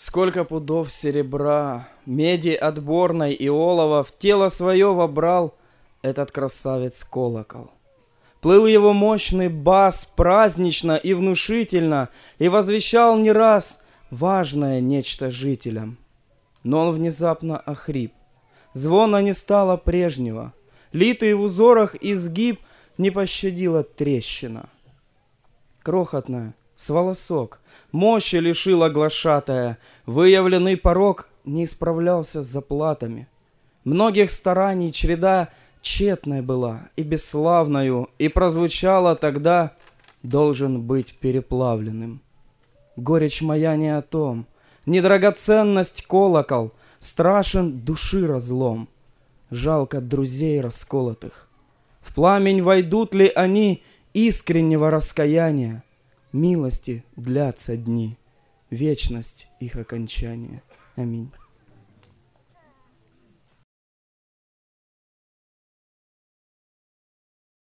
Сколько пудов серебра, меди отборной и олова в тело свое вобрал этот красавец-колокол. Плыл его мощный бас празднично и внушительно и возвещал не раз важное нечто жителям. Но он внезапно охрип. Звона не стало прежнего. Литый в узорах изгиб не пощадила трещина. Крохотная, с волосок, мощи лишила глашатая, выявленный порок не исправлялся с заплатами. Многих стараний череда тщетной была и бесславною, и прозвучала тогда «должен быть переплавленным». Горечь моя не о том, не драгоценность колокол, страшен души разлом, жалко друзей расколотых. В пламень войдут ли они искреннего раскаяния? Милости длятся дни, вечность их окончания. Аминь.